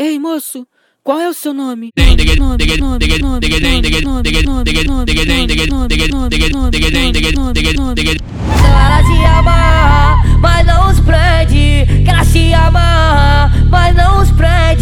Ei, moço, qual é o seu nome? Ela se amarra, mas não os prende. Que ela se amarra, mas não os prende.